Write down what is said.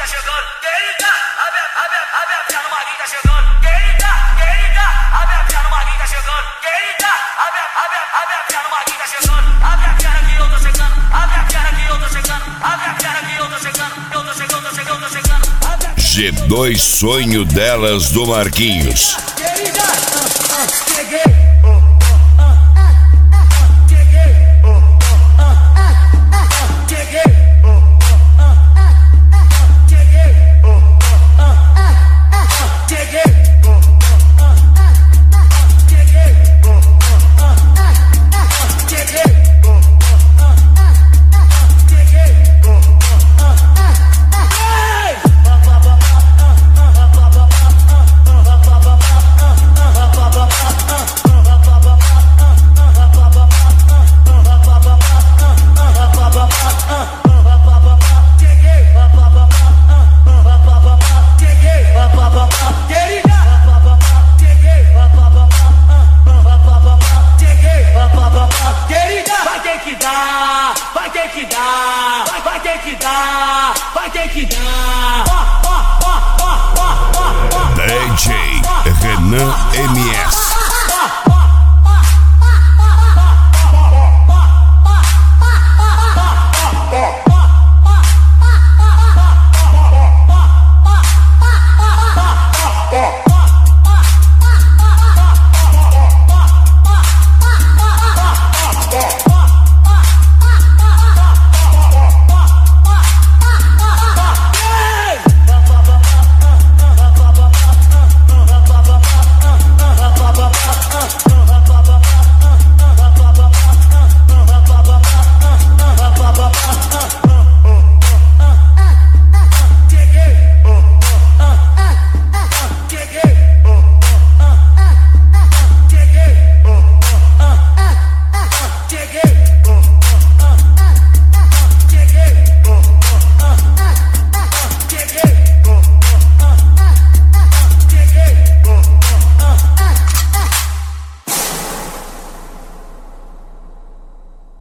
tá chegando. Querida, abre a perna, o Maguinho tá chegando. Querida, abre a perna, o Maguinho tá chegando. Querida, abre a perna, o Maguinho tá chegando. Abre a perna que eu tô chegando. Abre a perna que eu tô chegando. Abre a perna que eu tô chegando. Eu tô chegando, tô chegando, tô chegando. G2 Sonho Delas do Marquinhos. Querida, cheguei. Vai ter que dar. DJ Renan MS.